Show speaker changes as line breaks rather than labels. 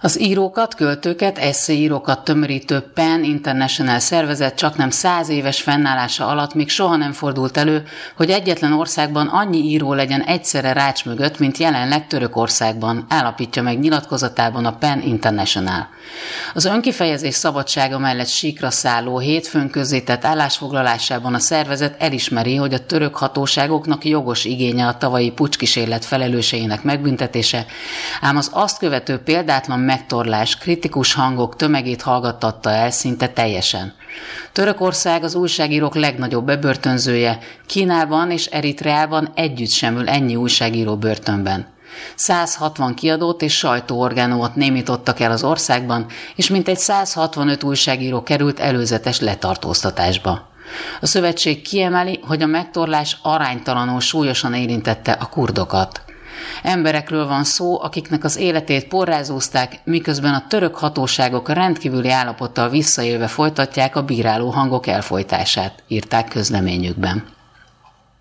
Az írókat, költőket, esszéírókat tömörítő PEN International szervezet csaknem 100 éves fennállása alatt még soha nem fordult elő, hogy egyetlen országban annyi író legyen egyszerre rács mögött, mint jelenleg Törökországban, állapítja meg nyilatkozatában a PEN International. Az önkifejezés szabadsága mellett síkra szálló hétfőn közzétett állásfoglalásában a szervezet elismeri, hogy a török hatóságoknak jogos igénye a tavalyi pucskísérlet felelőseinek megbüntetése, ám az azt követő példátlan megtorlás kritikus hangok tömegét hallgattatta el szinte teljesen. Törökország az újságírók legnagyobb bebörtönzője, Kínában és Eritreában együtt sem ül ennyi újságíró börtönben. 160 kiadót és sajtóorgánumot némítottak el az országban, és mintegy 165 újságíró került előzetes letartóztatásba. A szövetség kiemeli, hogy a megtorlás aránytalanul súlyosan érintette a kurdokat. Emberekről van szó, akiknek az életét porrázózták, miközben a török hatóságok rendkívüli állapottal visszaélve folytatják a bíráló hangok elfojtását, írták közleményükben.